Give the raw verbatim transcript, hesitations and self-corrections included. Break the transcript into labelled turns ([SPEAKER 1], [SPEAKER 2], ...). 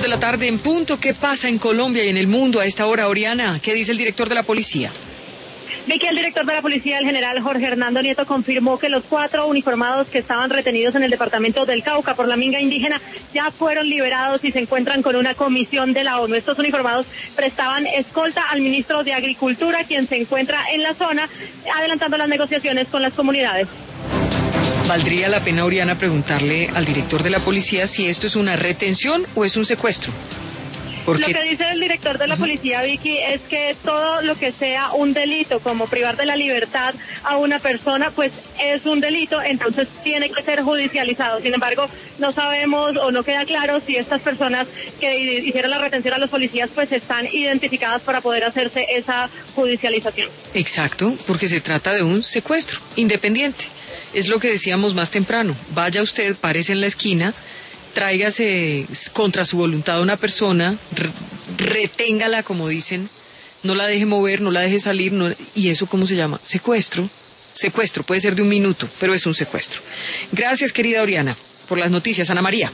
[SPEAKER 1] la tarde en punto. ¿Qué pasa en Colombia y en el mundo a esta hora, Oriana? ¿Qué dice el director de la policía?
[SPEAKER 2] Vicky, el director de la policía, el general Jorge Hernando Nieto, confirmó que los cuatro uniformados que estaban retenidos en el departamento del Cauca por la minga indígena ya fueron liberados y se encuentran con una comisión de la ONU. Estos uniformados prestaban escolta al ministro de Agricultura, quien se encuentra en la zona, adelantando las negociaciones con las comunidades.
[SPEAKER 1] ¿Valdría la pena, Oriana, preguntarle al director de la policía si esto es una retención o es un secuestro? Porque...
[SPEAKER 2] Lo que dice el director de la policía, Vicky, es que todo lo que sea un delito, como privar de la libertad a una persona, pues es un delito, entonces tiene que ser judicializado. Sin embargo, no sabemos o no queda claro si estas personas que hicieron la retención a los policías pues están identificadas para poder hacerse esa judicialización.
[SPEAKER 1] Exacto, porque se trata de un secuestro independiente. Es lo que decíamos más temprano. Vaya usted, párese en la esquina, tráigase contra su voluntad a una persona, reténgala, como dicen, no la deje mover, no la deje salir, no, ¿y eso cómo se llama? Secuestro. Secuestro, puede ser de un minuto, pero es un secuestro. Gracias, querida Oriana, por las noticias. Ana María.